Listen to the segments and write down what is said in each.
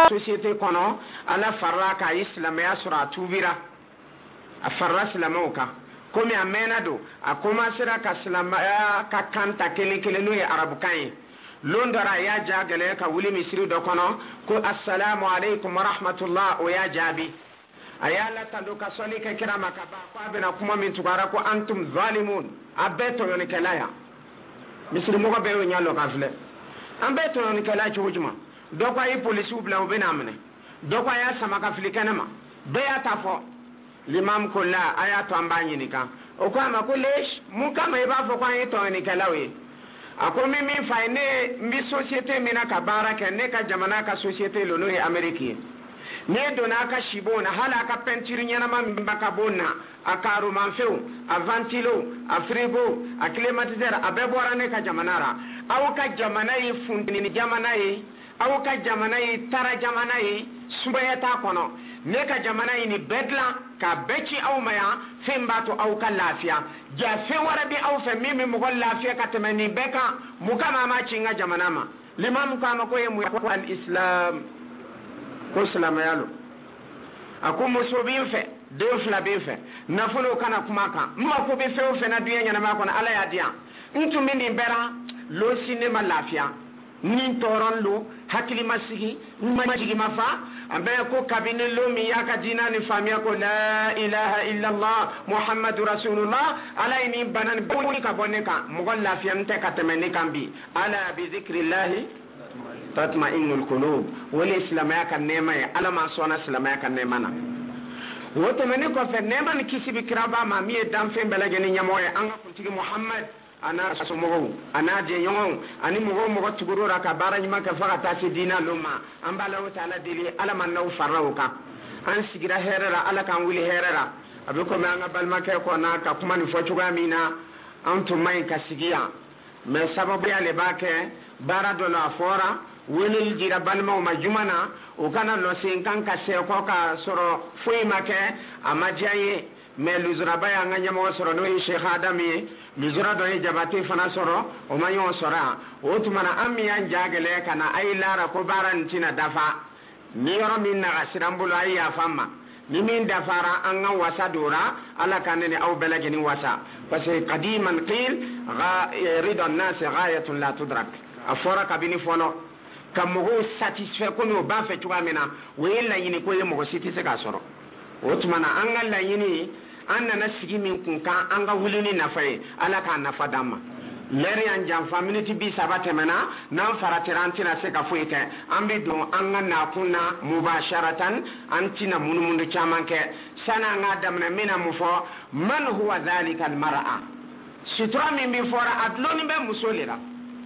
société kono ala farra ka islam ya sura tubira a farra islamoka komi amena do a commencera ka islam ka kanta kele no ya arabu kan londara ya jagale ka wuli misri do kono ko assalamu alaikum wa rahmatullah o ya jabi ayala tando ka soli ka kirama ka ba ko abena kuma min tugara ko antum zalimun abeto yon kelaya misri mo ko be o nyalo ka fle ambeto yon kelaya chujuma do ko ay police ubla o benamne do ko ya sama ka fle kanama be ya tafo l'imam ko la aya to ambanyi nika o ko ama ko lesh mu kama e ba fo ko ay to yon kelawe akomi mi faine mbi société mina ka baraka ne ka jamana ka société lono e amerique ne dona ka shibona hala ka peinture nyana ma mbaka bona akaru manfeu avantilo afrigo acclimatiseur abebora ne ka jamanara aw ka jamana yi fundini jamana yi aw ka jamana yi tara jamana yi subayata kono ne ka jamana yi ni bedla ka beci aw maya fembato aw ka lafiya ja fe warabi aw fe mimi mo lafiya ka tamani beka mukama ma cinga jamana ma limam kama ko yemu al islam ko salama yalo ako musobin fe de flabin fe nafulo kana kuma kan ma ko be fe o fe na duya nyana ma kono ala ya dia ntu mini bera lo sinema lafiya nin toron lo hakili masigi majigi mafa ambe ko kabine lo mi yaka dina ni famia ko la ilaha illa allah muhammadur rasulullah alaini banan boni ka boneka mo lafiya nte ka temeni kambi ala bi zikrillah tatma'innul qulub wal islam ya kan nema ya ala ma sona islam ya kan nema na woto meni ko fe nema ni kisibi kiraba ma mi dan fe belage ni nyamoye anga kuntigi muhammad ana somogo ana je yongo ani mogo tugurura ka bara nyima ka faka tasi dina luma ambala wa taala dili ala man naw farauka an sigira herera ala kan wili herera abiko me anga balma ke ko na ka kuma ni fochuga mina antu mai ka sigia me sababu ya lebake bara do la fora wili jira balma ma jumana o kana lo sin kan ka se ko ka soro foi make amajaye me luzura baya nga nyama soro no Sheikh Adami luzura do jabati fana soro o mayo sora o tumana amiya jagele kana ay lara ko barantina dafa ni yoro min na asirambulo ay ya famma ni min dafara anga wasadura ala kanene aw belageni wasa parce que qadiman qil rida an-nas ghayatun la tudrak afora kabini fono kamugo satisfait ko no ba fe tuamena wela yini ko yemo siti se ka soro o tumana anga la yini anna na sigi min kun kan anga wulini nafaye ala ka nafa damma leri an jam family bi sabate mena nan faratirantina se ka fuike ambi don anga na kunna mubasharatan antina munmundu chamanke sana nga damna mina mufo man huwa dhalika almar'a sutra min bi fora adloni be musolira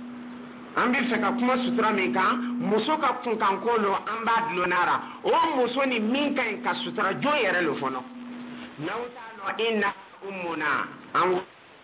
ambi feka kuma sutra min kan muso ka kun kan kolo amba adlonara o muso ni min kan ka sutra jo yere lo fono nawta no inna ummuna an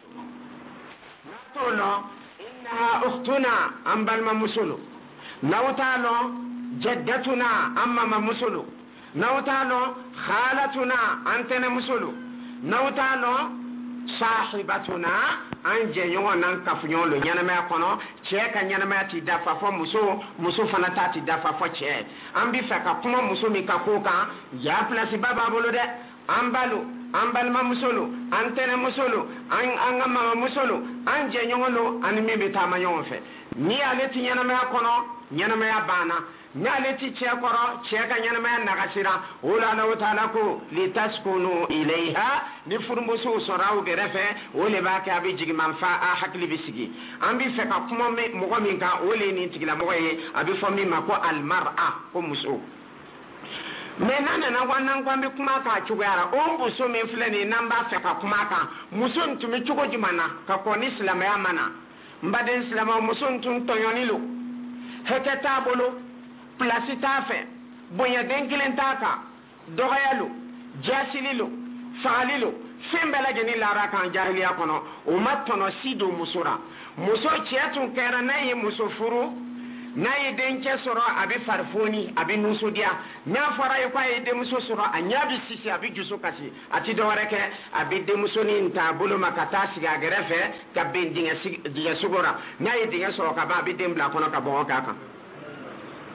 natolo innaha ukhtuna ambal ma musulu nawta no jaddatuna amma ma musulu nawta no khalatuna antana musulu nawta no sahibatuna anje yongo nan kafunyo lo nyana ma kono che ka nyana ma ti dafa fo muso fana ta ti dafa fo che ambi feka kuma muso mi ka ko kan ya place baba bolo de ambal ma musolo antene musolo anga ma musolo anje nyongolo an mebe tama nyonfe ni aleti nyana ma kono nyana ma bana ni aleti che koro che ka nyana ma nagasira wala na taala ko litaskunu ilaiha ni furmuso soraw gerefe wole ba ka abi jigi manfa a hakli bisigi ambi fe ka kuma me mo min ka wole ni tigila mo ye abi fo mi ma ko al mar'a ko muso menana na wannan kwambi kuma ka chugara o muso min flani namba fe ka kuma ka muso ntumi chugo jumana ka ko ni islam ya mana mbade islam muso ntun toyonilo heketa bolo plasita fe bonya denkilen taka dogayalo jasililo falilo fembela geni lara kan jahiliya kono o mattono sido musura muso chetu kera nayi muso furu nayi denke soro abi farfoni abi nusudia nya fara yi kwa de muso soro anyabi sisi abi juso kasi ati doreke abi de muso ni nta bulu makata siga gerefe ka bendinga diga sugora nayi dinga soro ka ba abi dembla kono ka bon kaka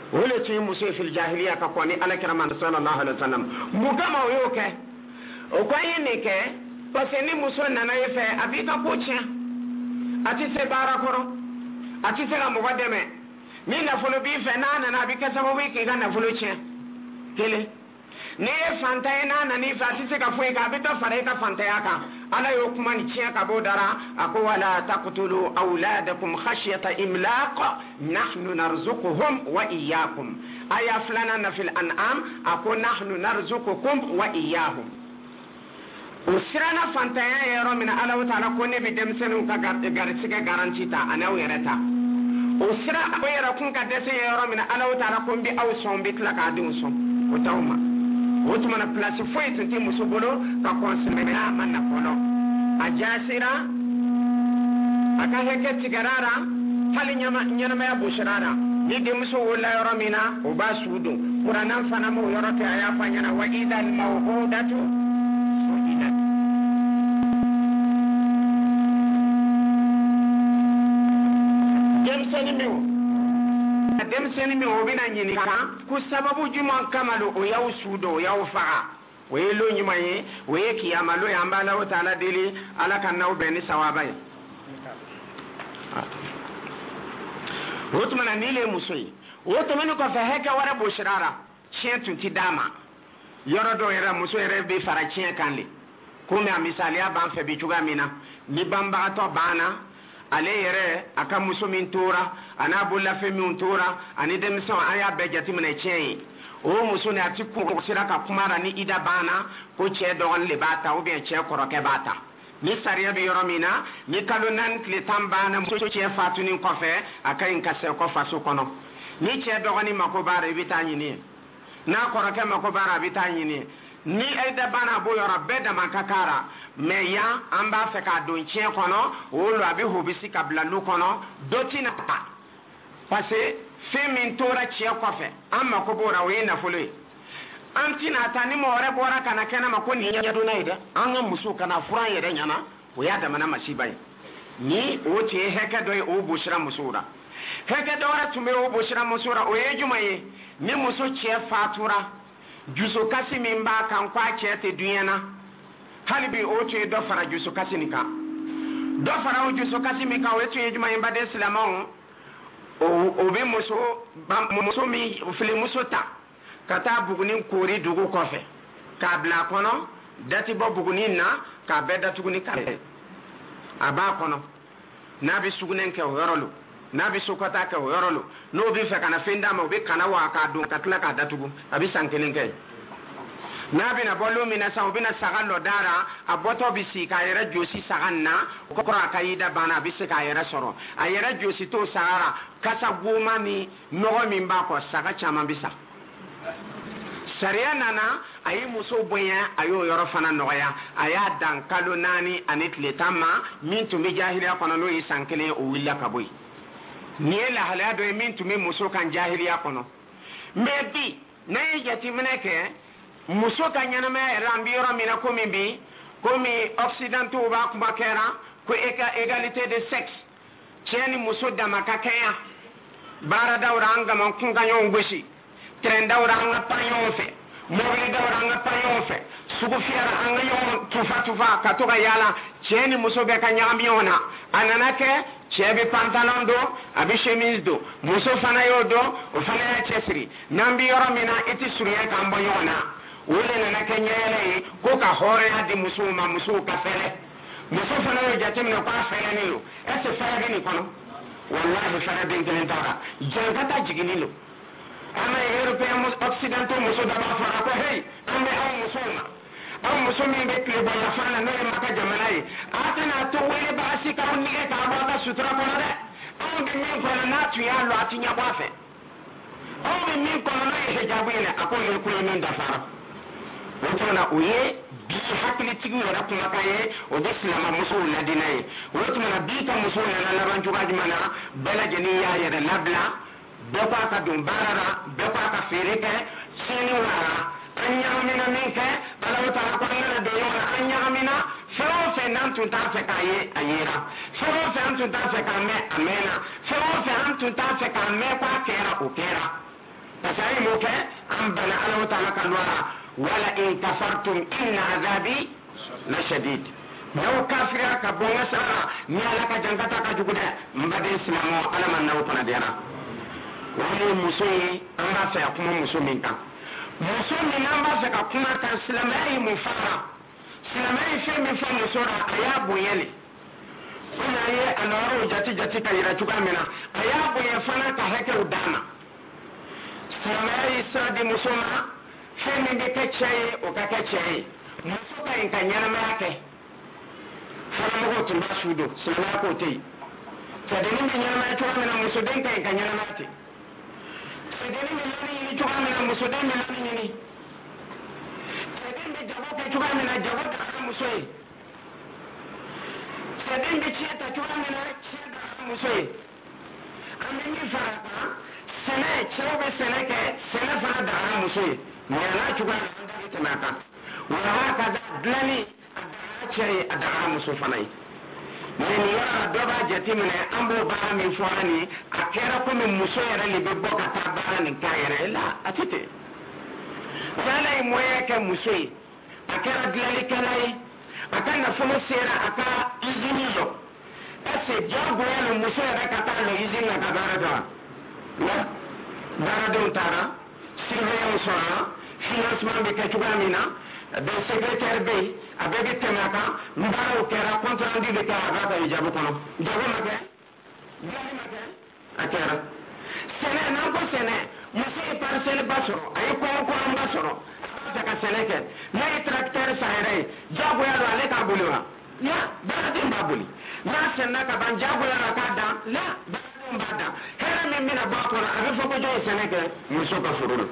wole ti muso fil jahiliya ka ko ni ala kirama sallallahu alaihi wasallam mugama o yoke o kwa yini ke parce ni muso nana yefe abika ko tia ati se bara koro ati se ga mugademe ni na folo bi fe na na abika sababu ki ga na folo tia kele ni fanta ina na ni fati se ka foi ka bito fare ka fanta yaka ala yo kuma ni tia ka bodara ako wala taqtulu auladakum khashyata imlaq nahnu narzuquhum wa iyyakum aya fulana na fil an'am ako nahnu narzuqukum wa iyyahum usrana fanta ya yaro min ala wa ta'ala ko ne bi demsenu ka garsiga garanti ta ana wereta usra ayara kun ka dese yaro min ala wa ta'ala ko bi awson bi tlaka dun son o tawma wotuma na place foi tete muso bolo ka konsimena manna kono ajasira aka heke tigarara hali nyama ya busharara ni de muso wala yoro mina o ba sudu qur'anan fana mo yoro te aya fanyana wa idal mawhudatu su'ilat demseni mi obina nyini ka ku sababu juma kamalu o yaw sudo yaw faga welo nyima yi we kiyama lo yamba la taala dili ala kanaw beni sawaba yi wotuma ni le musoyi wotuma ni ko fa heka wara bo shirara chentu ti dama yoro do era muso ere be fara chen kanle ko me misali aban fe bi juga mina ni bamba to bana ale yere aka muso min tora ana bulla fe min tora ani demso aya be jati mena chen o muso ne ati ko sira ka kumara ni ida bana ko che do on le bata o bien che koro ke bata ni sariya bi yoro mina ni kalonan kle tambana muso che fatuni ko fe aka in kase ko faso kono ni che do ni makobare bitani ni na koro ke makobara bitani ni aida bana bo yoro beda makakara me ya amba fe ka don chien kono o lo abi hobisi kabla lu kono dotina ta parce fe min tora chien kofe amma ko bora we na folo antina ta ni mo re bora kana kana mako ni nya do naida anga musu kana furan yede nyana o ya da mana masibai ni o che heke do o bushra musura heke do ra tume o bushra musura o yejumaye ni musu chien fatura juso kasi min ba kan kwa chete duyana halibi oche do fara juso kasi nika do fara o juso kasi mi ka wetu yejuma imba de islamon o be muso mi fili muso ta kata buguni kori dugu kofe ka bla kono dati bo buguni na ka beda tuguni kale aba kono nabi sugunen ke yorolu nabi sokota ke yorolu no bi fe kana fenda mo be kana wa ka don katla ka datugu abi sankelen ke nabi na bolu mina sa obina sagallo dara aboto bisi ka yera josi saganna ko ko aka yida bana bisi ka yera soro ayera josi to sahara kasa goma mi no mi mba ko saga chama bisa sariya nana ayi muso bonya ayo yoro fana noya aya dan kalo nani anitle tamma min to mi jahiliya kono no isankele o willa kaboy ni la hala do min to mi muso kan jahiliya kono mebi na yati meneke muso ka nyana me rambi yoro mina komi occidentaux ba kuma kera ko égalité de sexe tieni muso dama ka kaya bara dawra anga man kunga nyon goshi tren dawra anga panyon fe mori dawra anga panyon fe sugu fiara anga yon tufa ka to ga yala tieni muso be ka nyambi ona anana ke chebe pantalon do abi chemise do muso fana yodo o fana ya chesri nambi yoro mina iti suriya kambo yona wole na kenyele ko ka hore adi muso ka fele muso fana yo jatim na kwa fele ni lo ese fele ni kono wallahi fele bin kelen tara jangata jigini lo ama european occidental muso da ba fara ko hey ambe au muso mi be kle ba fana no e maka jamalai atana to wele ba sika onni ke ka ba sutra kono de au be min kono na tu ya lo atinya kwa fe au be min kono no e hijabu ile akole ko min da fara wotona uye bi hakili tigi wala kuma kaye o de silama muso la dinaye wotona bi ta muso la la banju ga dimana bela jeni ya ya da labla be pa ka dum barara be pa ka fereke sini wala anya mina minke bala wota ko ngala de yora anya mina fe nan tun ta fe kaye ayera fe nan tun ta fe ka me amena fe nan tun ta fe ka me pa kera o kera kasai mo ke an bana ala ta'ala kalwara wala in kafartum inna azabi la shadid naw kafira ka bonga sara ni ala ka jangata ka jugude mbade islamo ala man naw pana dera wani musoyi an ba sa kuma musomin kan musomin an ba sa ka kuma kan islamai mu fara islamai fe mi fa musora aya boyele kuna ye anoro jati ka yira tuka mina aya boye fana ka heke udana islamai sadi musoma fe mi be kecce o ka kecce musoka in kan yana make fara mo to ba sudo islamai ko tei sadeni mi yana mai tuka mina musodin kan kan yana mate sadeni mi yana ni tuka mina musodin mi yana ni sadeni mi jago ka tuka mina jago da musoyi sadin da ce ta tura mina ce da musoyi an yi farata sene cewa sene ke sene fara da musoyi ne na tuka da ita maka wa haka da dlani a ce a da muso fanai ne ni ya doba jati mine an bo ba mi fani a kera ko min muso yare libe boka ta ba ni kayere la atite wala imoye ke musoyi a kera dlali kalai aka na folo sera aka izini yo ese jago ya no muso ya kata no izini na kabara da ya bara do tara sirve ya usara financement be ketuga mina de secrétaire be abege temaka mbara okera compte rendu de kara da ijabu kono jago make gani make akera sene na ko sene muso e parcelle basoro ay ko basoro ka seneke na tracteur sahere jago ya ale ka buliwa ya baradin babuli na senna ka ban jago ya ka da la baradin bada hera min mina ba ko abi fo ko jo seneke muso ka fururu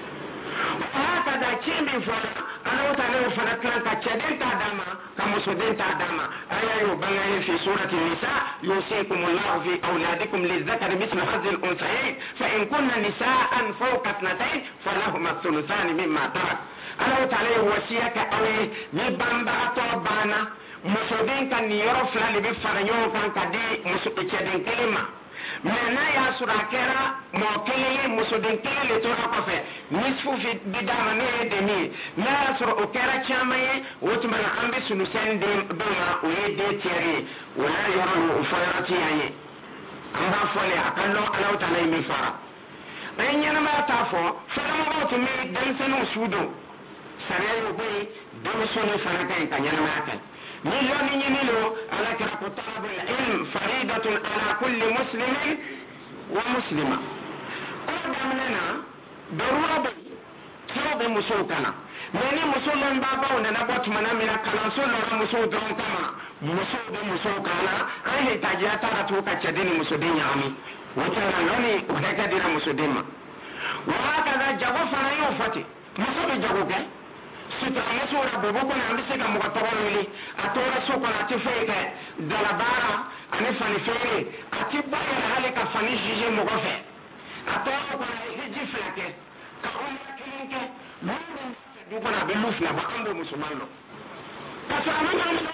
haka da chimbi fara ana wata ne fara kan ka ceden ta dama ka muso den ta dama ayayo bangaye fi surati nisa yusikumullahu fi auladikum lizakari mithlu hadhi al-unthayayn fa in kunna nisaan fawqa ithnatayn falahuma thuluthani mimma tarak ala ta'ala wasiya ka awe ni bamba to bana musodin kan ni yoro flali be faranyo kan kadi musuke ceden kelima mena ya sura kera mo kelele musodin kelele to ko fe nisfu fi bidama ne demi na sura o kera chamaye wotuma na ambe sunu sende bema o yede tiere wala yoro ufayati yaye amba fole akallo ala ta'ala mi fara aynyana ma tafo fara mo to mi dan sanu sudo sarayo boy dama sonu faraka en kanyana maka milioni nyinilo ala ka talabul ilm faridatun ala kulli muslimin wa muslima ko damnana darura boy tobe musukana nani musulman baba wanda na bot mana mina kana so la musu don kama musukana ai tajiya tara to ka cedini musudin yami wata nani wanda ka dira musudin ma wa haka da jago fara yo fati musubi jago ke sita musu ra bobo ko na mbise ka muka tawali atora so ko ati feke dalabara ani fani fere ati baya hali ka fani jije mo ko fe atora ko hiji flake ka umma kilinke mungu du ko na be lufla ba ambo musulmano ka sa amana ni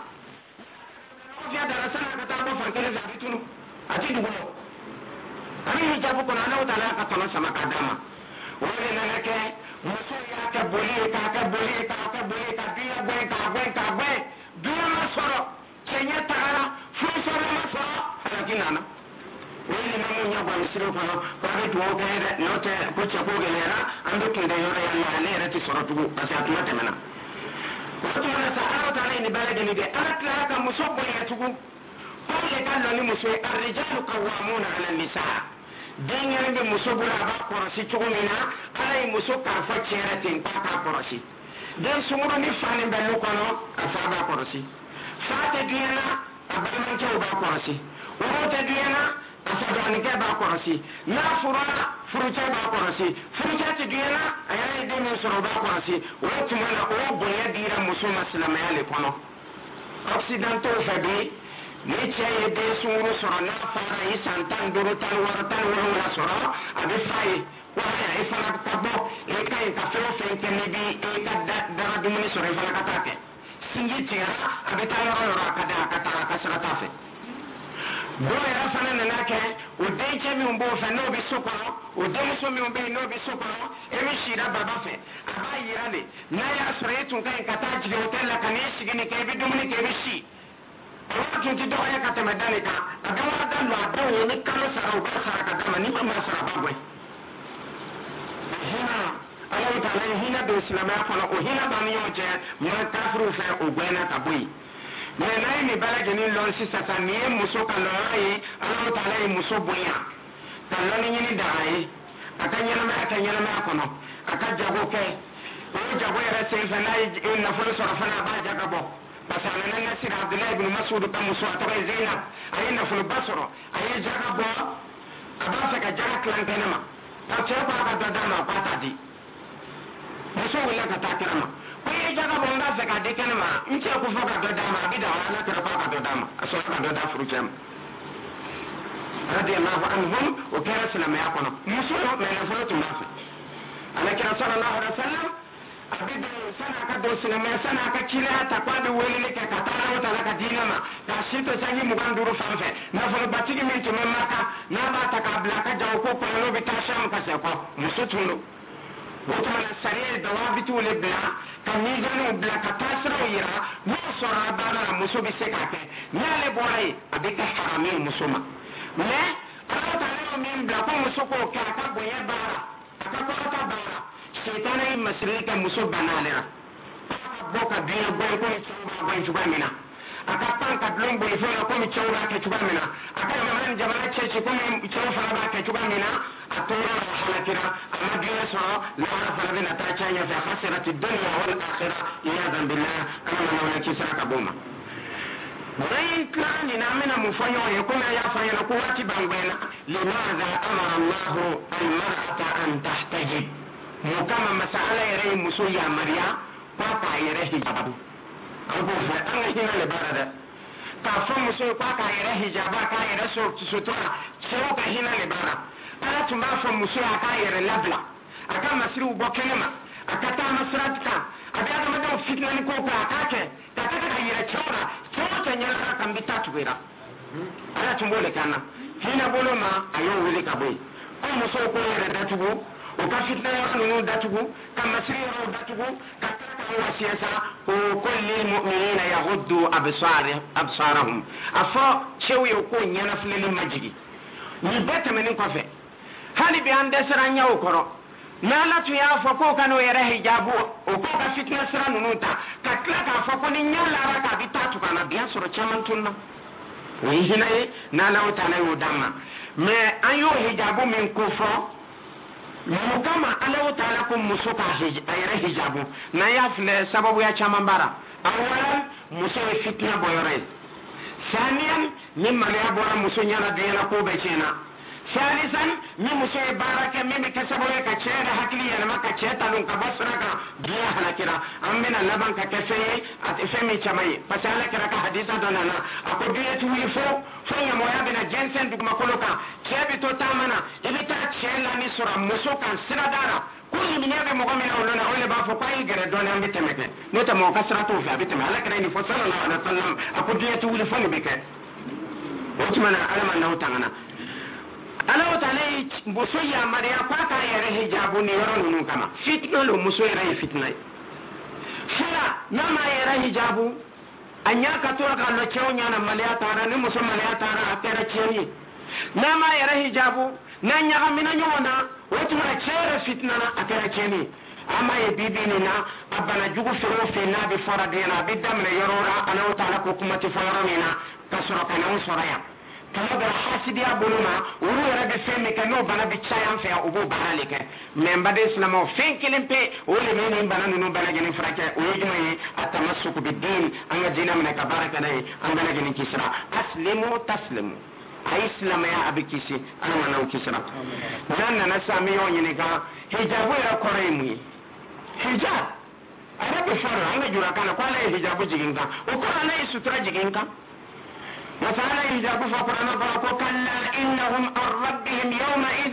novia darasana ka tabo fankele za bitunu ati dugo ani hijabu ko na Allah taala ka tama sama kadama wale na nake muso ya ka boli ka biya biya masoro kenya taara fuso masoro lakini ana wale na mo nya kwa misiro ko ba to ko ere note ko cha ko gelera ando kinde yore ya Allah ne rati soro tugu asatu mate mena ko to na sa Allah taala ni balade ni de atla ka muso boli ya tugu ko le kan no ni muso ar-rijalu qawwamuna 'ala an-nisaa dingere be muso bula ba korosi chugumina alay muso ka fa cheratin ta ka korosi den sumuro ni fani be lokono afa ba korosi fate diyana abaman ke ba korosi wote diyana afa do ni ke ba korosi na furuta ba korosi furuta te diyana ayay de mi soro ba korosi wote mana o boya dira muso maslama yale kono occidental fabi ni ceye be suru soro na fara yi santan duru tan wala soro abi fay wala ay fara tabo e kay ka fero fen ken bi e ka dara dumuni soro fara katake singi tira abi tan ro ka da ka sara tafe do era fana nana kɛ o dencɛ min b'o fɛ n'o bɛ so kɔnɔ o denmuso min bɛ yen n'o bɛ so kɔnɔ e bɛ sira baba fɛ a b'a yira de n'a y'a sɔrɔ e tun ka ɲi ka taa jigin hôtel la ka n'i sigi nin kɛ i bɛ dumuni kɛ i bɛ si o tun tɛ dɔgɔya ka tɛmɛ da nin kan a bɛ wari da don a dɔw ye ni kalo sara o b'a sara ka d'a ma ni ma sara a b'a bɔ yen hinɛ Allahu Ta'ala ye hinɛ don silamɛya kɔnɔ o hinɛ b'an ni ɲɔgɔn cɛ maa kafiriw fɛ o gɛnna ka bɔ yen mais n'a ye nin bɛɛ lajɛlen lɔn sisan sa nin ye muso ka lɔnya ye Allahu Ta'ala ye muso bonya ka lɔnni ɲini daga ye a ka ɲɛnamaya kɛ ɲɛnamaya kɔnɔ a ka jago kɛ o jago yɛrɛ senfɛ n'a ye nafolo sɔrɔ fana a b'a jaga bɔ parce que a nana Nasir Abdulahi ibn Mas'ud ka muso a tɔgɔ ye Zainab a ye nafoloba sɔrɔ a ye jaga bɔ a b'a fɛ ka jaga tilan kɛnɛ ma ka cɛ ko a ka dɔ d'a ma k'a t'a di muso wulila ka taa kɛnɛ ma ko i ye jaga bɔ n b'a fɛ k'a di kɛnɛ ma n cɛ ko fɔ ka dɔ d'a ma a bɛ dan ala kɛra fɔ a ka dɔ d'a ma a sɔrɔ ka dɔ d'a furucɛ ma radiyallahu anhum o kɛra silamɛya kɔnɔ muso mais nafolo tun b'a fɛ alakira sallallahu alaihi wa sallam a bɛ don sani a ka don silamɛya sani a ka cileya ta k'a bɛ weleli kɛ ka taa Allahu Ta'ala ka diinɛ ma k'a si to sanji 25 fan fɛ nafolobatigi min tun bɛ Maka n'a b'a ta k'a bila a ka jago ko kɔnɔ n'o bɛ taa Sham ka segin kɔ muso tun don o tuma na sariya ye dawabitiw le bila ka mizaniw bila ka taasiraw yira n'o sɔrɔla baara la muso bɛ se k'a kɛ n'ale bɔra yen a bɛ kɛ haramu ye muso ma mais Allahu Ta'ala y'o min bila ko muso k'o kɛ a ka bonya baara a ka kɔrɔta baara sitana ye masiri kɛ muso banale la a ka bɔ ka dunya bɔ komi cɛw b'a bɔ cogoya min na a ka pan ka bulon bolifɛn na komi cɛw b'a kɛ cogoya min na a ka jamana cɛci komi cɛw fana b'a kɛ cogoya min na a tora la halakira a ma dunya sɔrɔ lahara fana bɛna taa cɛ ɲɛfɛ khasirati dunya wal akhirah iyadan billah ala ma nawla kisira ka bɔ ma bayin tila nin an bɛna mun fɔ ɲɔgɔn ye komi a y'a fɔ ɲɛna ko waati b'an gbɛna limaza amara allahu almar'ata an tahtajib mun kama masa ala yɛrɛ ye muso yamariya k'a k'a yɛrɛ hijabu an b'o fɛ an ka hinɛ de b'a la dɛ k'a fɔ muso ye k'a k'a yɛrɛ hijaba k'a yɛrɛ sutura cɛw ka hinɛ de b'a la ala tun b'a fɔ muso ye a k'a yɛrɛ labila a ka masiriw bɔ kɛnɛ ma a ka taama sira kan a bɛ adamadenw fitinani ko kɛ a k'a kɛ ka kɛ ka yɛrɛ cɛw la cɛw o cɛ ɲɛnara kan bi taa tugura ala tun b'o de kan na hinɛ bolo ma a y'o wele ka bɔ yen ko musow k'o yɛrɛ datugu o ka fitina yɔrɔ ninnu datugu ka masiri yɔrɔw datugu ka tila ka wasiya sa ko kulli mu'minina yaghuddu absarahum a fɔ cɛw ye ko ɲɛnafilɛli ma jigin nin bɛɛ tɛmɛnen kɔfɛ hali bi an dɛsɛra an ɲɛw kɔrɔ n'ala tun y'a fɔ k'o ka n'o yɛrɛ hijabu o k'o ka fitina sira ninnu ta ka tila k'a fɔ ko ni ɲɛ lara k'a bɛ taa tugun na bi an sɔrɔ caman tun na o ye hinɛ ye n'ala ta'ala y'o d'an ma mais an y'o hijabu min ko fɔ mun kama ala ta'ala ko muso ka a yɛrɛ hijabu n'an y'a filɛ sababuya caman bara awalan muso ye fitina bɔyɔrɔ ye saniyan ni maloya bɔra muso ɲɛna dunyana ko bɛɛ tiɲɛna salisan ni muso ye baara kɛ min bɛ kɛ sababu ye ka cɛ yɛrɛ hakili yɛlɛma ka cɛ talon ka bɔ sira kan diɲɛ halakira an bɛna laban ka kɛ fɛn ye a tɛ fɛn min caman ye parce que ala kɛra ka hadisa dɔ nana a ko diɲɛ ti wuli fo ɲamɔgɔya bɛna jɛnsɛn dugumakolo kan cɛ bɛ to taama na i bɛ taa cɛ lani sɔrɔ muso kan sirada la ko limaniya bɛ mɔgɔ min na o la o de b'a fɔ ko a ye gɛrɛ dɔɔnin an bɛ tɛmɛ kɛ n'o tɛ mɔgɔ ka sira t'o fɛ a bɛ tɛmɛ ala kɛra nin fɔ sallallahu alaihi wa sallam a ko diɲɛ ti wuli fo nin bɛ kɛ o tuma na ala ma n'aw tangana Allahu Ta'ala ye muso yamariya k'a k'a yɛrɛ hijabu ni yɔrɔ ninnu kama fitina lo muso yɛrɛ ye fitina ye fila n'a ma yɛrɛ hijabu a ɲa ka tora ka lɔ cɛw ɲana maloya taara ni muso maloya taara a kɛra tiɲɛni ye n'a ma yɛrɛ hijabu n'a ɲagamina ɲɔgɔn na o tuma cɛ yɛrɛ fitina na a kɛra tiɲɛni ye an b'a ye bibi nin na a bana jugu fɛn o fɛn n'a bɛ fɔra den na a bɛ daminɛ yɔrɔ la Allahu Ta'ala ko kuma tɛ fɔ yɔrɔ min na ka sɔrɔ ka n'anw sɔrɔ yan kama bɛ hasidiya bolo ma olu yɛrɛ bɛ fɛn min kɛ n'o bana bɛ caya an fɛ yan u b'o baara de kɛ mais n baden silamɛw fɛn kelen pe o de bɛ nin bana ninnu bɛɛ lajɛlen furakɛ o ye jumɛn ye a tamassuku bid-din an ka diinɛ minɛ ka baara kɛ n'a ye an bɛɛ lajɛlen kisira aslimu taslimu a ye silamɛya a bɛ kisi ala ma n'aw kisira n'an nana sisan an bɛ ɲɔgɔn ɲininka hijabu yɛrɛ kɔrɔ ye mun ye hijab a yɛrɛ bɛ fɔ an ka jura kan na ko ala ye hijabu jigin kan o kɔrɔ ala ye sutura jigin kan وتعالى يجاب فقرنا بركو كلا إنهم عن ربهم يومئذ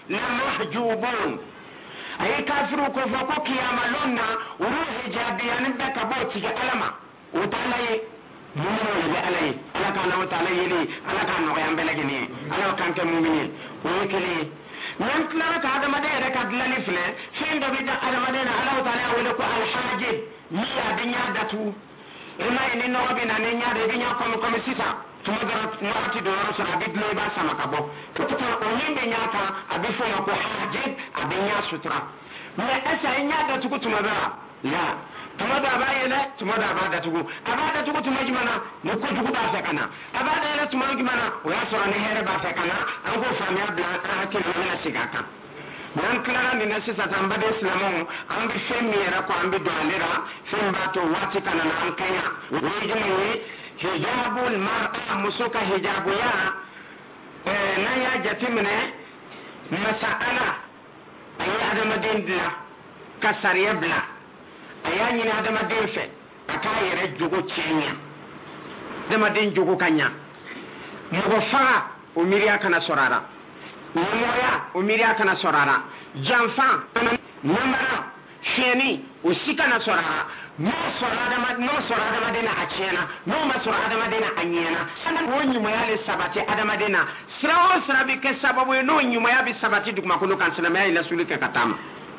لمحجوبون أي كافروا كفاكو كياما لنا وروح جابيا نبدأ كبوتي ألما وتعالى mu'minu le alay ala kana wa ta'ala yeli ala kan no yambe lagini ala kan ke mu'mini o kele nan klara ka adama de re ka dilali fle findo bi da adama de na ala ta'ala wala ko al hajib ni ya dinya datu ina ni no bi na ni nya de dinya ko sita tuma dara marati do rasul abid le ba sama ka bo to to o yimbe nya ka abi fo ko hajib abi nya sutra me asa nya datu ko tuma dara la tuma da ba yele tuma da ba da tugu abada tugu tuma jimana ne ko tugu ba sakana abada yele tuma jimana o ya sora ne here ba sakana an ko famia bla an ke na sigaka nan klara ni nasi sa tamba de islamu an bi femi era ko an bi dalira fem ba to wati kana na an kanya wajimi hijabul mar'a musuka hijabu ya na ya jatimne masala ayi adama dindla kasariya bla aya nyina adama den fe aka yere jogo chenya adama den jogo kanya mo fa o miri aka na sorara moya o miri aka na sorara janfa namara sheni o sika na sorara no sorada madina a chena no ma sorada madina anyena sanan wonyi mo yale sabati adama dena srawo srabi ke sababu no nyuma ya bi sabati duk makulu kan sana mai la sulika katama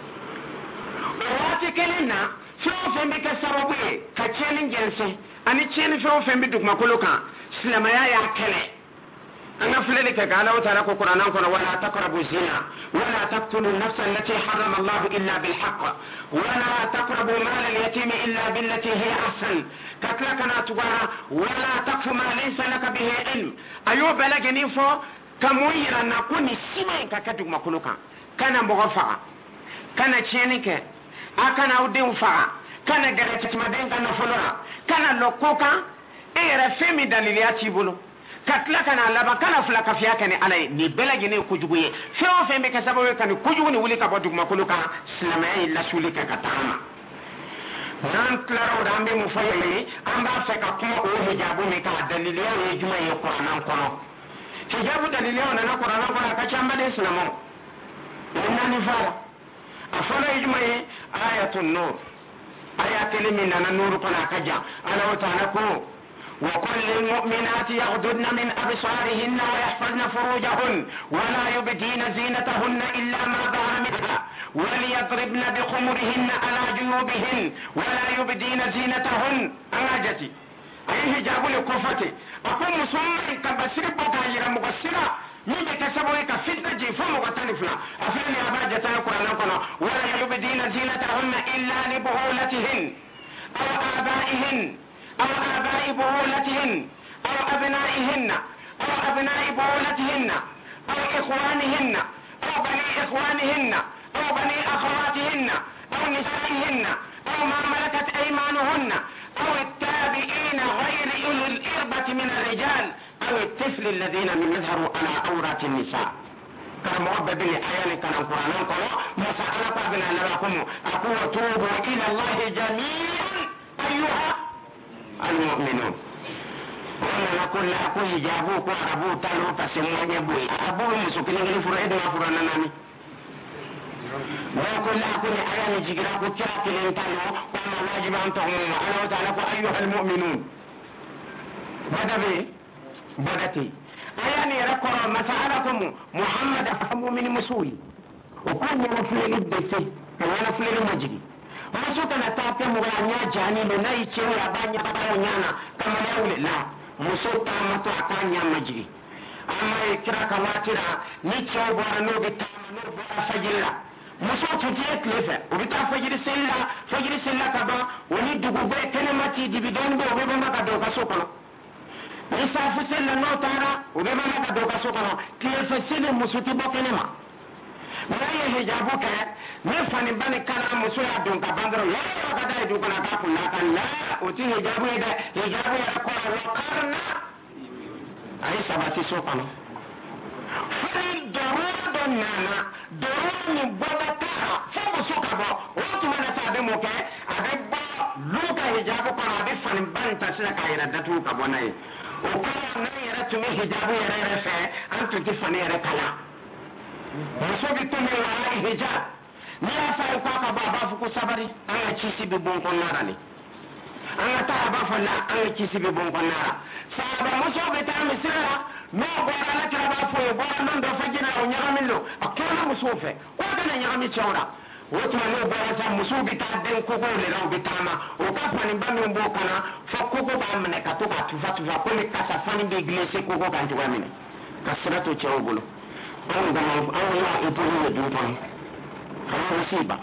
wati kelena fɛn fɛn bɛ kɛ sababu ye ka tiɲɛni jɛnsɛn ani tiɲɛni fɛn fɛn bɛ dugumakolo kan silamɛya y'a kɛlɛ an ka filɛli kɛ k'Ala ta'ala ko kuranɛ kɔnɔ wala taqrabu zina wala taqtulu nafsa allati harrama Allahu illa bil haqq wala taqrabu mal al yatim illa billati hiya ahsan ka tila kana tugara wala taqfu ma laysa laka bihi ilm ayo balagani fo ka mun yira na ko ni sima ka ka dugumakolo kan kana mɔgɔ faga kana tiɲɛni kɛ akana udin faga kana gara timaden kana folora kana lokoka era femi dalili ati bolo katla kana laba kana fula kafiya kane alai ni belagi ne kujugu ye feo femi ka sababu kan kujugu ni wuli ka bodu makulu ka silamaya illa suli ka katama nan klaro rambe mu fayi amba fe ka kuma o hijabu me ka dalili ya juma ye qur'an kono hijabu dalili ya na qur'an kono ka chamba de islamo nani fara afala ijmai ayatul nur ayatul min an-nur kana kaja ala wa ta'ala ko wa kullil mu'minati yaghdudna min absarihinna wa yahfazna furujahun wa la yubdina zinatahunna illa ma dhahara minha wa liyadribna bi khumurihinna ala junubihin wa la yubdina zinatahun anajati ay hijabul kufati akon musulman ka basir baka yira mugassira min be kasabo ka fitna je fo mo katani fula afani abaja ta qur'an kono wala yubdina zinatahunna illa li buhulatihin aw abaihin aw abai buhulatihin aw abnaihinna aw abnai buhulatihinna aw ikhwanihinna aw bani ikhwanihinna aw bani akhawatihinna aw nisaihinna aw ma malakat aymanuhunna aw at-tabi'ina ghayri ulil irbati min ar-rijal أو الطفل الذين من يظهروا على عورات النساء كما وضع به آيان كان القرآن قال مسألة قابلة لكم أقول توبوا إلى الله جميعا أيها المؤمنون وانا نقول لا أقول جابوك وعربو تلو تسموا يبوي أبو مسكين يغني فرائد وفرانا ناني ويقول لا أقول آيان جيجراكو تاكلين تلو وانا واجب أن تغموا أنا وتعالى أيها المؤمنون هذا به بدتي أياني ركور مسألكم محمد أفهموا من مسوي وكان ينفلين البيسي كان ينفلين المجري مسوك نتاكي مغانيا جاني لناي تشوي أبانيا باباونيانا كما يقول لا مسوك تامتو أكانيا مجري أما يكرا كواترا نيتشو بوانو بتامنو بوا فجلا مسوك تجيك لفا وبتا فجر سلا كبا وني بي كنماتي دي بدون بو بيبما كدوكا سوكنا isafu sella no tara ubeba na doka sokano tiyefa sele musuti bokenema mwaye hijabu ke nefani bani kala musu ya donka bandro ya wakada idu kana ka kula kan la uti hijabu ya ko wakarna ay sabati sokano fari dorado nana dorani bodata fo sokabo otu mana tabe moke ade ba luka hijabu kana ade fani bani tasila kaira datu kabonai o kala na yara tumi hijabu yara fe an to ti fane yara kala muso bi tumi wala hijab ni afa ko ka baba fu ko sabari an ci si bi bon kon narani an ta ba falla an kisi be bon konnara sahaba muso be ta misira no gora la kira ba fo gora non do fajina o nyaamillo akona muso fe o kana nyaami chawra wotuma no ba ta muso bi ta den ko ko le raw bi tama o ka fani bambe mbo kana fa ko ko ba mane ka to ka tufa ko le kasa fani be glisse ko ko kan to mine kasrato chawbulo an gama an wa ipuru ne dutan kana musiba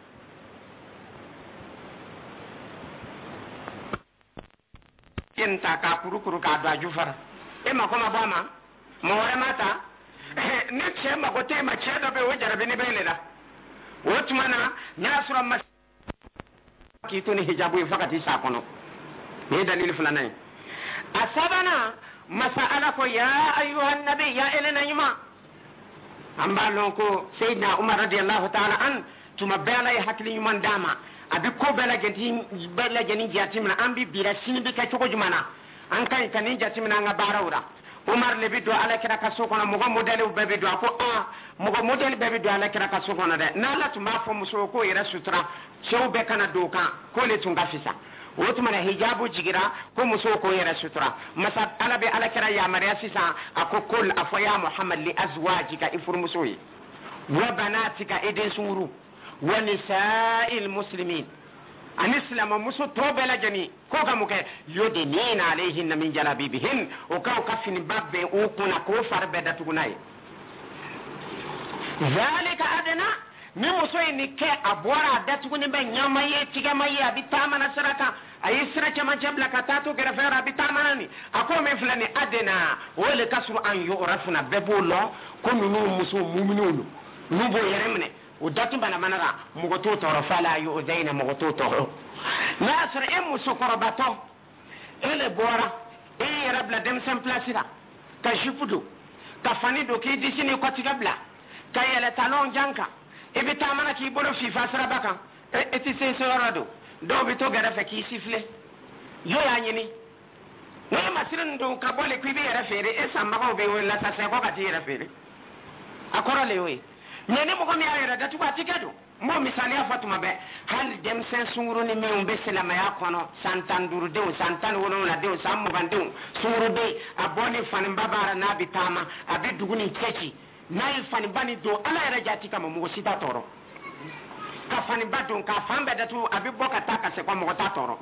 yenta ka kurukuru ka do ajufara e ma koma bama mo wore mata ne che ma gote ma che do be o jarabe ni bele da wotuma na nyasura mas kituni hijabu fakati sa kono ni dalil fulana asabana masala ko ya ayyuhan nabi ya elena yima amba lonko sayyidina umar radiyallahu ta'ala an tuma bela hakli yuman dama abi ko bela geni jatimna ambi bira sini bi ka choko jumana an kai kanin jatimna nga barawra umar le bido ala kira ka sokona mugo modele be bido ko mugo modele be bido ala kira ka sokona de na la tuma fo muso ko ira sutra chew be kana doka ko le tunga fisa wotuma na hijabu jigira ko muso ko ira sutra masa ala be ala kira ya mariya sisa akokol afaya muhammad li azwajika ifur musoyi wa banatika idin suru wa nisa'il muslimin anislama muso tobela jani ko ga muke yodinina alayhin min jalabibihin o ka kafini babbe o kuna ko farbe datugunai zalika adna mi muso ni ke abora datuguni be nyama ye tiga maye abitama na saraka ayi sirake majabla katatu gerafera abitama ni ako me fulani adna wole kasru an yurafuna bebulo ko minu muso mu'minunu nubo yeremne o datu bana manara mugoto toro fala yu uzaina mugoto toro nasr em sokorobato ele bora e rabla dem sem placira ka shifudo ka fani do ki disini ko tigabla ka yele talon janka e bita mana ki bolo fi fasara baka e ti se sorado do bito gara fa ki sifle yo ya nyini no masirin do ka bole ku bi yara fere e samma ko be wala ta se ko ka ti yara fere akora lewe nene mo ko mi ayira datu ba tikedo mo misali afatuma be hal dem sen sunguru ni me umbe selama ya kono santan duru de santan wono na de sammo bandu sunguru de aboni fani babara na bitama abi duguni chechi nay fani bani do ala era jati kama mo sita toro ka fani badon ka fambe datu abi boka taka se kwa mo ta toro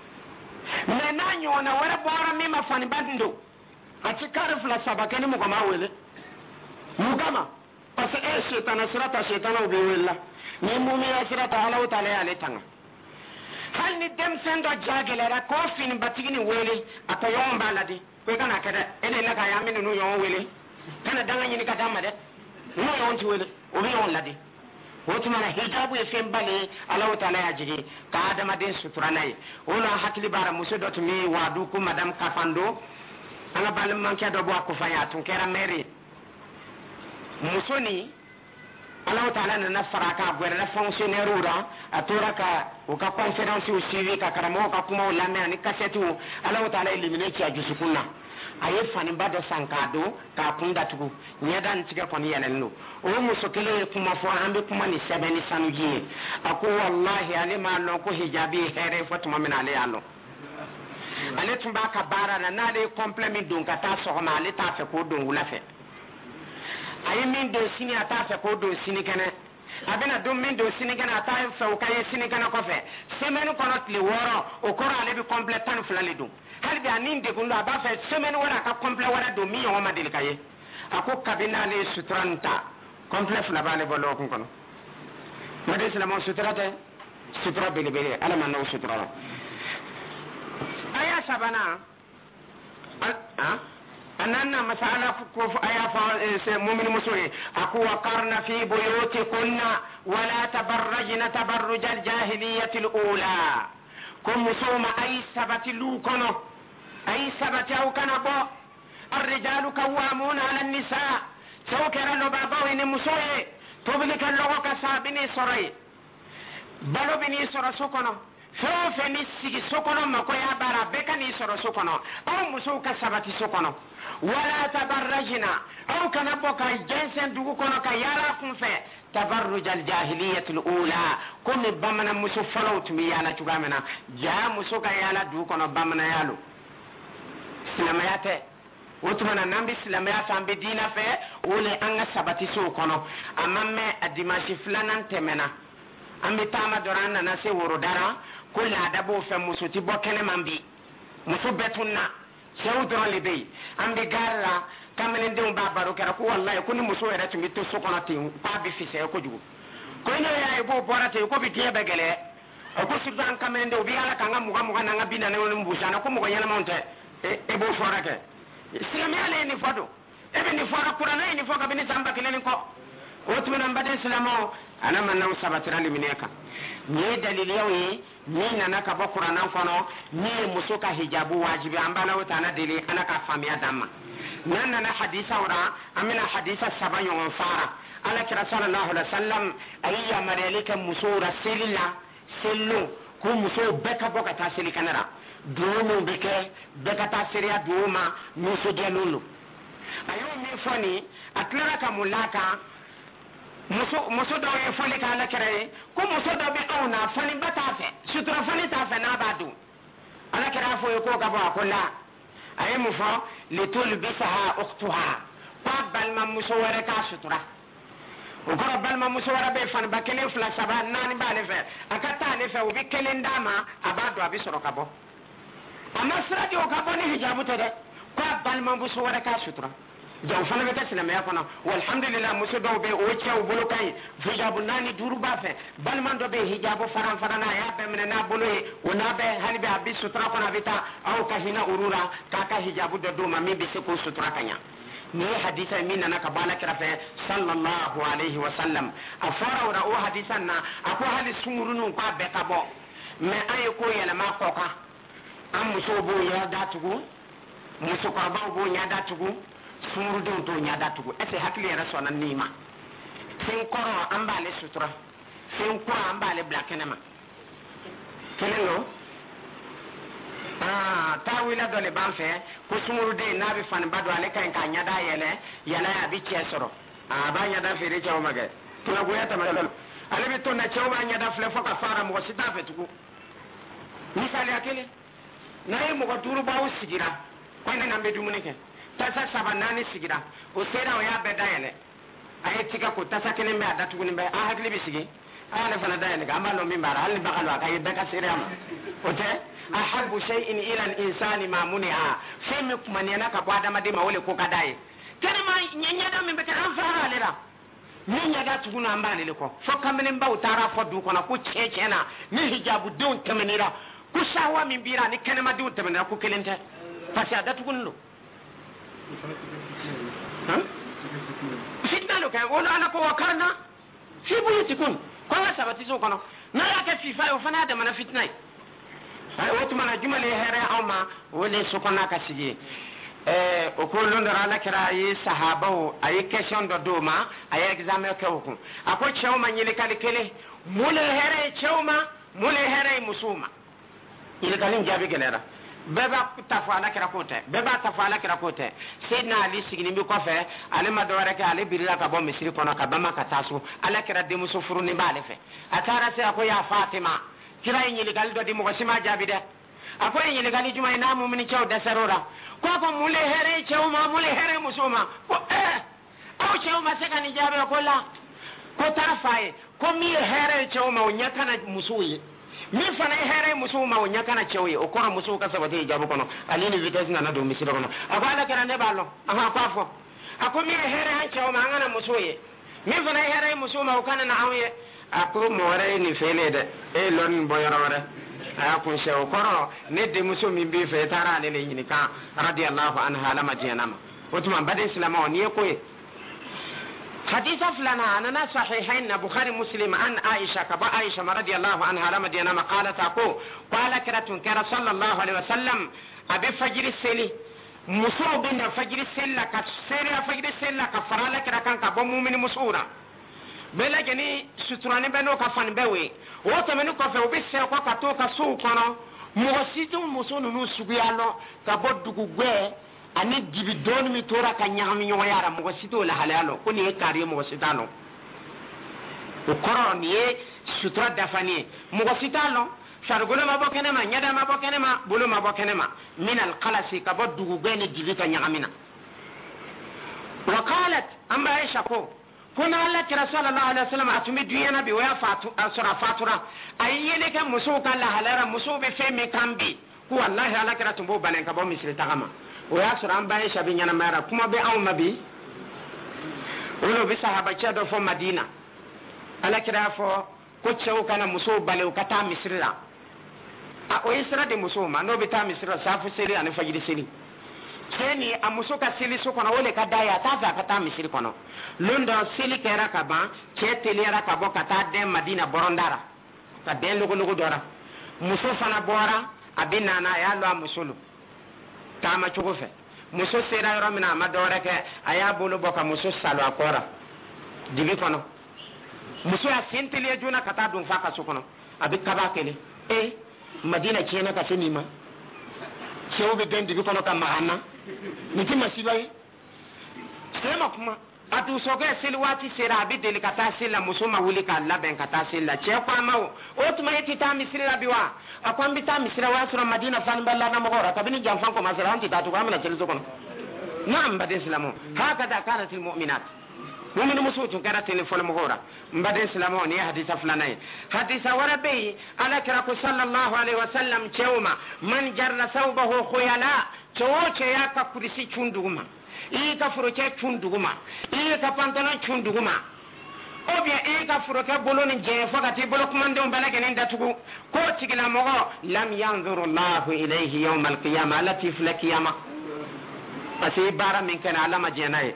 me na nyona wala bora mi ma fani bando atikare fla sabakeni mo ko ma wele mugama parce que shaytan sirata ubi willa ni mu'mina sirata Allah ta'ala ya tanga hal ni dem sendo jagele ra ko fin batigini wele ato yon baladi ko kana kada ele la ka yamini no yon wele kana danga nyini kata made no yon ti wele o bi yon ladi wotu mana hijabu e fembale Allah ta'ala ya jigi ka adama den sutura nay ona hakli bara muso dot mi wadu ko madam kafando ala balam manke do bo ko faya tun kera meri musoni Allah ta'ala na faraka gwere na fonctionnaire ura atoraka uka conférence u suivi ka karamo ka kuma ulame ani kaseti Allah ta'ala elimine ki ajusukuna aye fani bado sankado ka kunda tugu nyada ntiga koni yanelno o musokele kuma fo ambe kuma ni sebeni sanuji ako wallahi alima no ko hijabi here fatuma min ale allo ale tumba ka bara na nale complément donc ata so ma ale ta fe ko don wula fe ayi min do sini ata fe ko do sini kana abena do min do sini kana ata fe o kaye sini kana ko fe semaine kono tli woro o koro ale bi complet tan fulale do hal bi anin de gundo aba fe semaine wala ka complet wala do mi o ma del kaye ako kabina le sutranta complet fula bale bolo ko kono made islam sutrata sutra bele bele ala man no sutra aya sabana ananna masala ko aya fa mu'min musulmi aku waqarna fi buyutikunna wala tabarrajna tabarruj al-jahiliyyah al-ula kum musuma ay sabati lukono ay sabati au kana bo ar-rijalu qawwamuna 'ala an-nisa sawkara lo baba ni musoye tobilika logo ka sabini soray balo bini sora sokono fe ni sigi sokono mako ya bara beka ni soro sokono au muso ka sabati sokono wala tabarrajna au kana boka jensen dugu kono ka yara kun fe tabarruj al-jahiliyyah al-ula kumi bamana muso folo tumi yala chugamena ja muso ga yala du kono bamana yalo silamayate wotumana nambi silamaya fambe dina fe wole anga sabati so kono amamme adimashi flanan temena ambi tama dorana na se worodara kula adabo fe muso ti bokene mambi muso betunna sew doron libe ambi garra kamene ndum babaro kera ko wallahi kuni muso era tumi to so kono tin pa bi fise ko jugo ko no ya ebo borate ko bi tiebe gele ko sudan kamene ndo bi ala kanga muga na ngabina ne wonu mbusana ko mugo yana monte ebo forake silami ale ni fodo ebe ni fora kurana ni foka bini samba kileni ko otumina mbade silamo ana manna sabatira limineka ni dalili yawi ni nana ka bokurana kono ni musuka hijabu wajibi ambala wutana dili ana ka famia damma nana hadisa ora amina hadisa sabanyo fara ala kira sallallahu alaihi wasallam ayya marelika musura sellu ku muso beka boka tasili kanara duumu beke beka tasiria duuma muso jalulu ayo mi foni atlara ka mulaka muso do e foli ka ala kira ko muso do be auna fani batafe sutra fani tafe na badu ala kira fo ko ka bo akola ayi mu fo litul bisaha ukhtuha qabal ma musawara ka sutra o ko bal ma musawara be fan ba kelen fla saba nani ba le fe akata le fe o bi kelen dama abadu abi soro ka bo amma sirati o ka bo ni hijabu tede qabal ma musawara ka sutra jaw fana be tasna me yakona walhamdulillah musudo be o cew bulu kay hijabu nani duru ba fe bal man do be hijabu faran farana ya be men na bulu o na be halbe abi sutra kona vita au ka hina urura ka hijabu do do ma mi be se ko sutra kanya ni hadisa minna na kabala kirafe sallallahu alaihi wasallam afara ora o hadisan na ako hali sumurunu kwa be kabo me ayi ko yana ma koka am muso bo ya datugu muso ko ba bo nya datugu sumuru don to nya datugu ese hakli ya rasul nan nima sin koro ambale sutra sin ko ambale blakenema kelelo tawila dole banfe ko sumuru de nabi fan badu ale kan ka nyada yele yala ya bi chesoro ba nyada fere chaw maga to na goya ta malal ale bi to na chaw ba nyada fle foka fara mo sita fetugo misali akele na yi mo ko turu ba o sigira ko ne na bedu munike tasa sabanani sigira o sera o ya be dayele ay tika ko tasa kene be adatu ni be a hakli bi sigi ala fana dayele ga malo mi mara al bakalu akay be ka sera ote ahabu shay'in ila al-insani ma muni'a femi kuma ne na ka kwada ma de ma wole ko kadaye kana ma nyanya da min be kan fara lera nyanya da tuguna ambale le ko fo kamene mba utara fo du kona ku cheche na ni hijabu don temenira ku shawa min bira ni kana ma don temenira ku kelente pasi ada tugunlo fitna lo ka wala ala ko wakarna fi buyutikum ko sabati so kono na ya ka fi fa yo fana da mana fitnai ay wotu mana jumale here awma wole sokona ka sigi o ko londara ala kira yi sahaba o ay question do ma ay examen ke wuku ako chewma nyile kali kele mule here chewma mule here musuma ile kalin jabi gelera beba tafala kira kote beba tafala kira kote sidna ali sigini bi ko fe ale madore ke ale birira ka bo misiri kono ka bama ka tasu ala kira de muso furu ni bale fe atara se ako ya fatima kira nyili gal do di mo sima jabi de ako nyili gal juma ina mu min cew de serora ko mule here cew ma mule here musuma ko aw cew ma se kan jabi ko la ko tarfaye ko mi here cew ma nyaka na musuyi mi fana here musuma o nyaka na cew o ko musu ka sabati jabu kono alini vitesse na do misiro kono ako ala kira ne ballo aha ko afo ako mi here han cew ma ngana musuyi mi fana here musuma o kana na awye ako more ni fele de e lon boyorore akun shew koro ne de muso min bi fe tara ne le nyini ka radiyallahu anha lama jinama otuma bade islama on ye koy haditha fulana anana sahihain bukhari muslim an aisha ka ba aisha radiyallahu anha lama jinama qalat ako qala karatun kara sallallahu alaihi wasallam abi fajr seli muso bin fajr sella ka sera fajr sella ka farala kara kan ka bo mu'min musura bela gani suturani beno ka fan bewe o tamenu ko fe obi se ko ka to ka so kono mo situ muso nunu suguyalo ka boddugu gwe ani dibidon mi tora ka nyami nyo yara mo situ la halalo ko ni kari mo sitano o koro ni sutura dafani mo ko sitalo shargolo ma bokene ma nyada ma bokene ma bulu ma bokene ma min al qalasi ka boddu gani dibita nyaamina wa qalat amma aisha ko kuna Allah ki sallallahu alaihi wasallam atumi duyana bi waya fatu asra fatura ayyele ka muso ka la halara muso be fe me kambi ko wallahi ala kira tumbo banen ka bo misri tagama o ya sura an baye shabi nyana mara kuma be aw mabi wolo bi sahaba cedo fo madina ala kira fo ko cew kana muso bale ka ta misri ra a o isra de muso ma no be ta misri ra safu seri an fajiri seri keni a muso ka sili so kono wole ka daya ta fa ka ta misri kono londo sili kera ka ban che telera ka bo ka ta de madina borondara ka den lugo dora muso fana bora abina na ya lo musulu ta ma chugo fe muso sera yoro mina ma dore ke aya bolo boka muso salo akora digi kono muso ya sentele juna ka ta dun fa ka so kono abi kaba kele madina chena ka senima sewo be den digi kono ka mahana niti masibai sema kuma atu soke silwati sera abi delikata sila musoma wuli ka laben kata sila che kwa mawo otuma yeti ta misira biwa akwambi ta misira wa sura madina fan balla na mogora tabini jamfan ko masira anti tatu ko amna chelizo kono naam badin islamu hakada kanat almu'minat mu'minu musutu kana telefon mogora badin islamu ni hadisa fulana hadisa warabi ala kiraku sallallahu alaihi wasallam chewma man jarra thawbahu khuyala choche yaka kurisi chunduguma i ka furoke chunduguma i ka pantalon chunduguma o bien i ka furoke boloni je fakati bolo kumande on balage nen datugo ko tigila mogo lam yanzuru Allah ilayhi yawm al-qiyamah lati fil qiyamah asi bara min kana alama jenay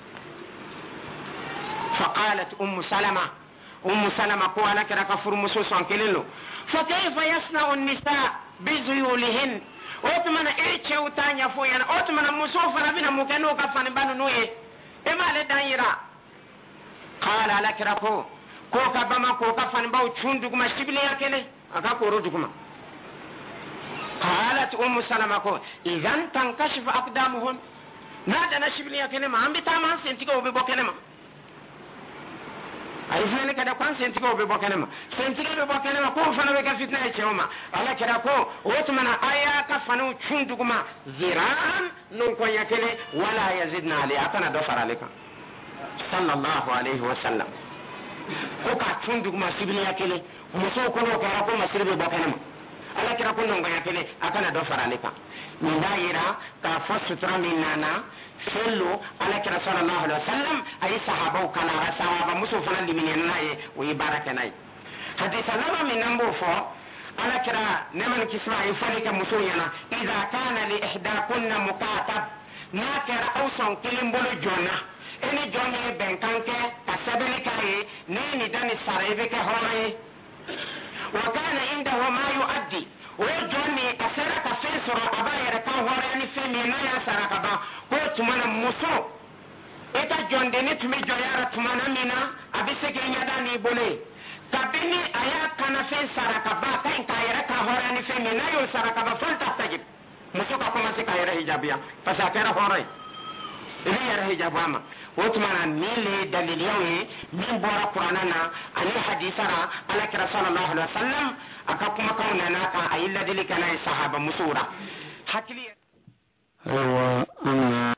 فقالت ام سلمة قال لك كفر مسوسا كللو فكيف يصنع النساء بذيولهن otmana eche utanya fo yana otmana musofa rabina mukeno ka fani banu noye e male danyira qala lakrako ko ka bama ko ka fani baw chundu kuma shibile yakele aka ko rodu kuma qalat salama ko idan tankashifu aqdamuhun nada na shibile yakele ma ambita ma senti ko be bokene ma ay fene kada kwan senti ko be bokene ma senti ko be bokene ma ko fana be ka fitna e chewma ala kira ko otmana aya ka fanu chunduguma ziran non ko yakele wala yazidna ali atana do faraleka sallallahu alaihi wasallam ko ka chunduguma sibili yakele muso ko no ka ko masirbe bokene ma ala kira ko non ko yakele atana do faraleka ni daira ka fasutra minana sello ala kira sallallahu alaihi wasallam ay sahaba kana sahaba muso fana liminen naye o ibaraka nay hadisa lama min nambo fo ala kira neman kisma ay falika muso yana idha kana li ihdakunna mukatab nakara awsan kilimbolo jona eni jonne benkanke kasabeli kai nini dani sarebe ke hoye wa kana indahu ma yuaddi o jonni asaraka fesoro abayere ka horani femi na ya saraka ba ko tumana muso eta jonde ni tumi joyara tumana mina abise ke nyada ni bole kabini aya kana fe saraka ba kan kayere ka horani femi na yo saraka ba falta tajib muso ka kuma se kayere hijabia fasakera horai ili yara hijabama وتمانا نيلي دليل يوي من بورا قراننا اني حديثرا على كرا صلى الله عليه وسلم اكاكما كونا ناكا ايلا دليل كان صحابه مسورا حكلي